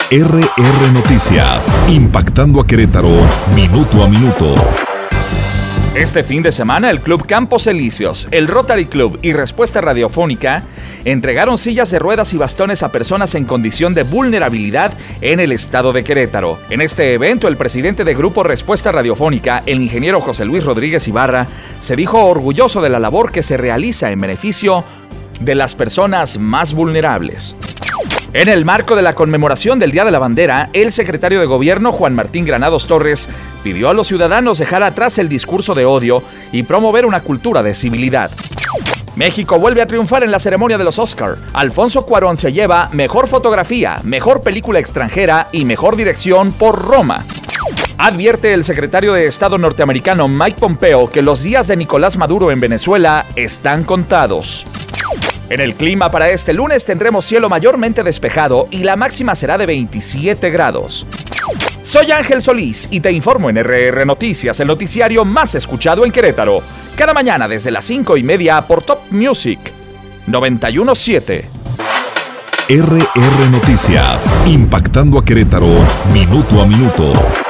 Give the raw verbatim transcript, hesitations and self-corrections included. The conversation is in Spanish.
R R Noticias, impactando a Querétaro, minuto a minuto. Este fin de semana, el Club Campos Elíseos, el Rotary Club y Respuesta Radiofónica entregaron sillas de ruedas y bastones a personas en condición de vulnerabilidad en el estado de Querétaro. En este evento, el presidente de Grupo Respuesta Radiofónica, el ingeniero José Luis Rodríguez Ibarra, se dijo orgulloso de la labor que se realiza en beneficio de las personas más vulnerables. En el marco de la conmemoración del Día de la Bandera, el secretario de Gobierno, Juan Martín Granados Torres, pidió a los ciudadanos dejar atrás el discurso de odio y promover una cultura de civilidad. México vuelve a triunfar en la ceremonia de los Oscar. Alfonso Cuarón se lleva Mejor Fotografía, Mejor Película Extranjera y Mejor Dirección por Roma. Advierte el secretario de Estado norteamericano Mike Pompeo que los días de Nicolás Maduro en Venezuela están contados. En el clima para este lunes tendremos cielo mayormente despejado y la máxima será de veintisiete grados. Soy Ángel Solís y te informo en R R Noticias, el noticiario más escuchado en Querétaro. Cada mañana desde las cinco y media por Top Music noventa y uno punto siete. R R Noticias, impactando a Querétaro, minuto a minuto.